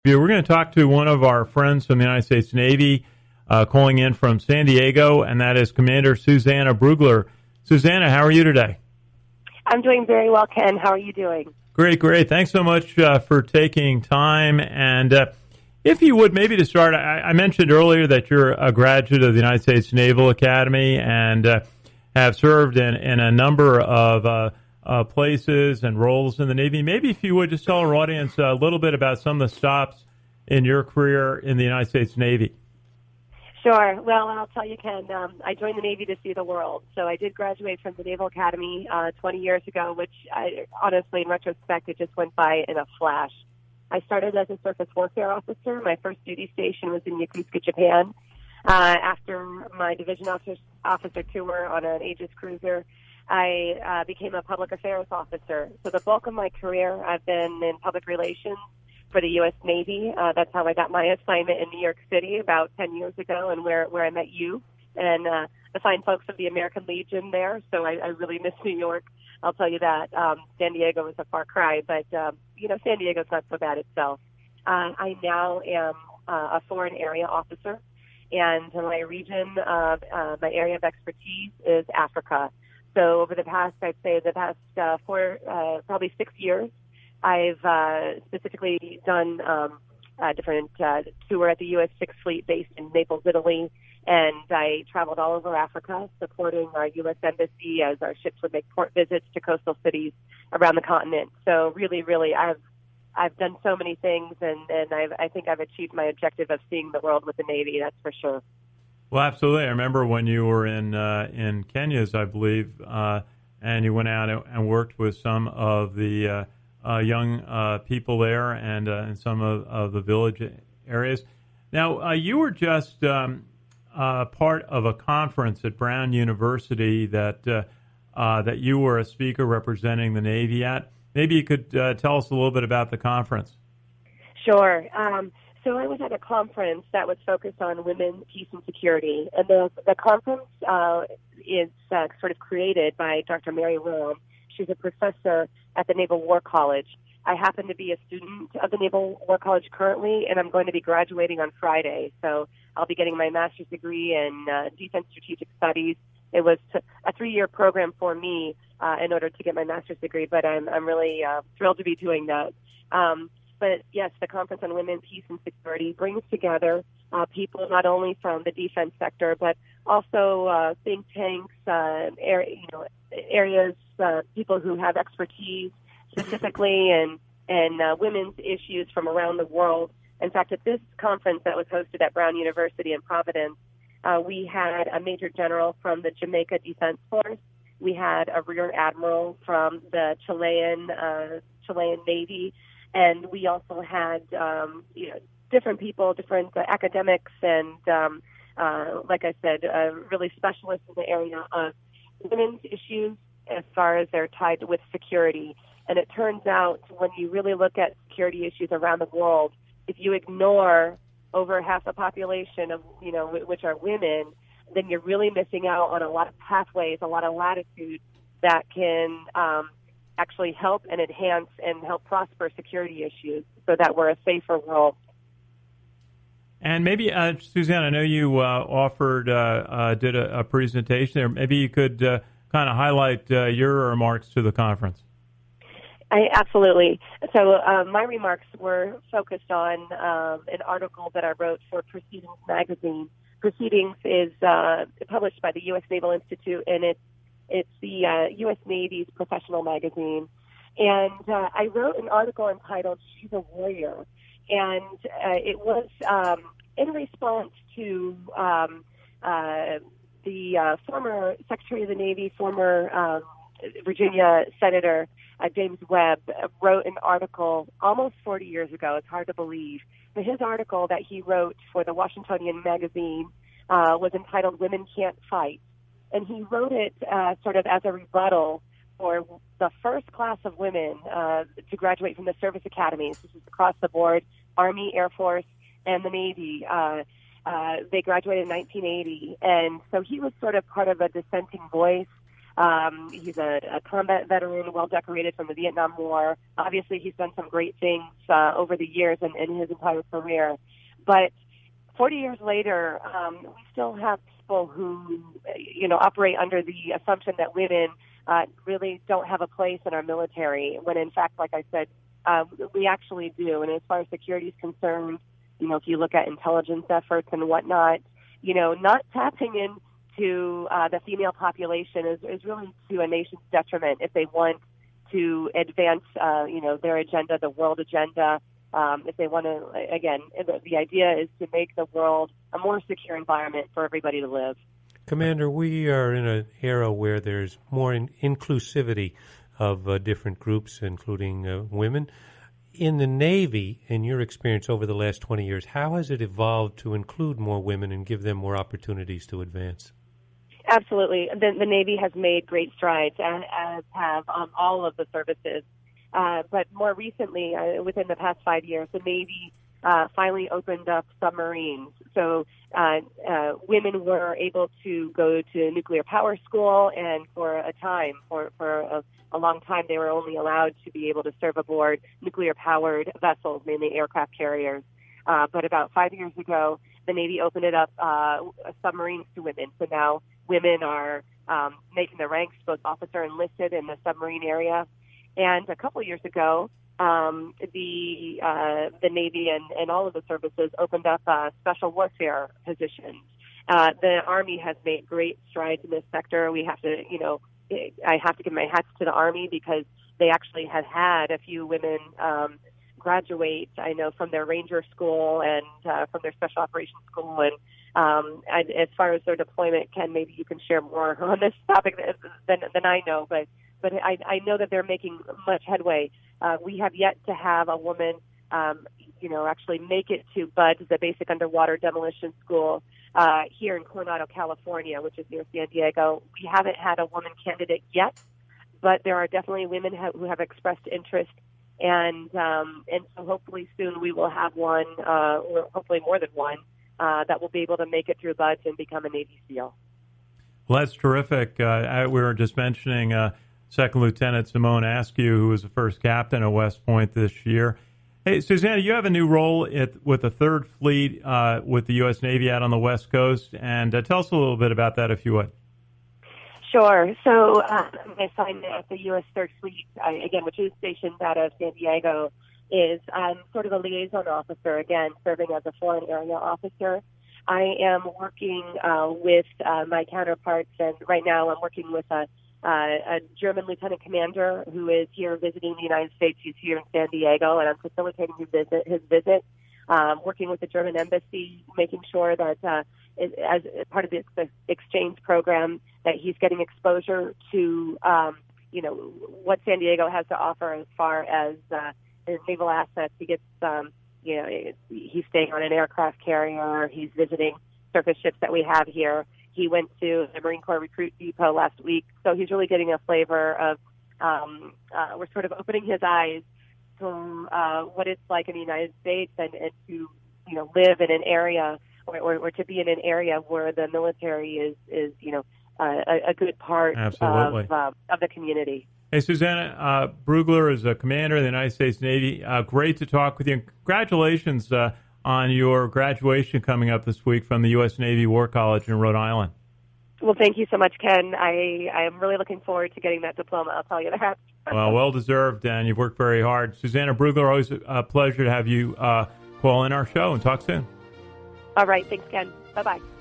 We're going to talk to one of our friends from the United States Navy calling in from San Diego, and that is Commander Susanna Brugler. Susanna, how are you today? I'm doing very well, Ken. How are you doing? Great, great. Thanks so much for taking time. And if you would, maybe to start, I mentioned earlier that you're a graduate of the United States Naval Academy and have served in a number of places and roles in the Navy. Maybe if you would just tell our audience a little bit about some of the stops in your career in the United States Navy. Sure. Well, I'll tell you, Ken, I joined the Navy to see the world. So I did graduate from the Naval Academy 20 years ago, which honestly, in retrospect, it just went by in a flash. I started as a surface warfare officer. My first duty station was in Yokosuka, Japan. After my division officer tour on an Aegis cruiser, I became a public affairs officer. So the bulk of my career, I've been in public relations for the U.S. Navy. That's how I got my assignment in New York City about 10 years ago, and where I met you and the fine folks of the American Legion there. So I really miss New York. I'll tell you that. San Diego is a far cry, but, San Diego's not so bad itself. I now am a foreign area officer, and my region, my area of expertise is Africa. So over the past, probably 6 years, I've specifically done a different tour at the U.S. Sixth Fleet based in Naples, Italy, and I traveled all over Africa supporting our U.S. Embassy as our ships would make port visits to coastal cities around the continent. So really, really, I've done so many things, and I think I've achieved my objective of seeing the world with the Navy, that's for sure. Well, absolutely. I remember when you were in Kenya's, I believe, and you went out and worked with some of the young people there and some of the village areas. Now, you were just part of a conference at Brown University that you were a speaker representing the Navy at. Maybe you could tell us a little bit about the conference. Sure. So I was at a conference that was focused on women, peace, and security. And the conference is sort of created by Dr. Mary Rome. She's a professor at the Naval War College. I happen to be a student of the Naval War College currently, and I'm going to be graduating on Friday. So I'll be getting my master's degree in Defense Strategic Studies. It was a 3-year program for me in order to get my master's degree, but I'm really thrilled to be doing that. But yes, the Conference on Women, Peace, and Security brings together people not only from the defense sector, but also think tanks, areas, people who have expertise specifically in women's issues from around the world. In fact, at this conference that was hosted at Brown University in Providence, we had a Major General from the Jamaica Defense Force. We had a Rear Admiral from the Chilean Navy. And we also had, different people, different academics, and like I said, really specialists in the area of women's issues as far as they're tied with security. And it turns out when you really look at security issues around the world, if you ignore over half the population of, which are women, then you're really missing out on a lot of pathways, a lot of latitude that can actually help and enhance and help prosper security issues so that we're a safer world. And maybe, Suzanne, I know you did a presentation there. Maybe you could kind of highlight your remarks to the conference. Absolutely. So my remarks were focused on an article that I wrote for Proceedings magazine. Proceedings is published by the U.S. Naval Institute, and it's the U.S. Navy's professional magazine. And I wrote an article entitled She's a Warrior. And it was in response to the former Secretary of the Navy, former Virginia Senator James Webb, wrote an article almost 40 years ago. It's hard to believe. But his article that he wrote for the Washingtonian magazine was entitled Women Can't Fight. And he wrote it sort of as a rebuttal for the first class of women to graduate from the service academies. This is across the board, Army, Air Force, and the Navy. They graduated in 1980. And so he was sort of part of a dissenting voice He's a combat veteran, well decorated from the Vietnam War. Obviously, he's done some great things over the years and in his entire career. But 40 years later, we still have people who, operate under the assumption that women really don't have a place in our military, when in fact, like I said, we actually do. And as far as security is concerned, if you look at intelligence efforts and whatnot, not tapping into the female population is really to a nation's detriment if they want to advance, their agenda, the world agenda. If they want to, again, the idea is to make the world a more secure environment for everybody to live. Commander, we are in an era where there's more inclusivity of different groups, including women. In the Navy, in your experience over the last 20 years, how has it evolved to include more women and give them more opportunities to advance? Absolutely. The Navy has made great strides, as have all of the services. But more recently, within the past 5 years, the Navy finally opened up submarines. So women were able to go to nuclear power school, and for a long time, they were only allowed to be able to serve aboard nuclear-powered vessels, mainly aircraft carriers. But about 5 years ago, the Navy opened it up submarines to women. So now women are making the ranks, both officer and enlisted, in the submarine area. And a couple of years ago, the Navy and all of the services opened up special warfare positions. The Army has made great strides in this sector. We have to, I have to give my hats to the Army, because they actually have had a few women graduate, I know, from their Ranger School and from their Special Operations School. And as far as their deployment, Ken, maybe you can share more on this topic than I know, but I know that they're making much headway. We have yet to have a woman, actually make it to BUD, the Basic Underwater Demolition School, here in Coronado, California, which is near San Diego. We haven't had a woman candidate yet, but there are definitely women who have expressed interest, and so hopefully soon we will have one, or hopefully more than one, that will be able to make it through BUD and become a Navy SEAL. Well, that's terrific. We were just mentioning Second Lieutenant Simone Askew, who was the first captain at West Point this year. Hey, Susanna, you have a new role with the Third Fleet with the U.S. Navy out on the West Coast, and tell us a little bit about that, if you would. Sure. So my assignment at the U.S. Third Fleet, again, which is stationed out of San Diego, is sort of a liaison officer, again, serving as a foreign area officer. I am working with my counterparts, and right now I'm working with a German lieutenant commander who is here visiting the United States. He's here in San Diego, and I'm facilitating his visit, working with the German embassy, making sure that as part of the exchange program, that he's getting exposure to, what San Diego has to offer as far as his naval assets. He gets, he's staying on an aircraft carrier. He's visiting surface ships that we have here. He went to the Marine Corps Recruit Depot last week, so he's really getting a flavor of, we're sort of opening his eyes to what it's like in the United States, and to, live in an area or to be in an area where the military is a good part of the community. Hey, Susanna, Brugler is a commander of the United States Navy. Great to talk with you. Congratulations on your graduation coming up this week from the U.S. Navy War College in Rhode Island. Well, thank you so much, Ken. I am really looking forward to getting that diploma, I'll tell you that. Well deserved, and you've worked very hard. Susanna Brugler, always a pleasure to have you call in our show, and talk soon. All right. Thanks, Ken. Bye-bye.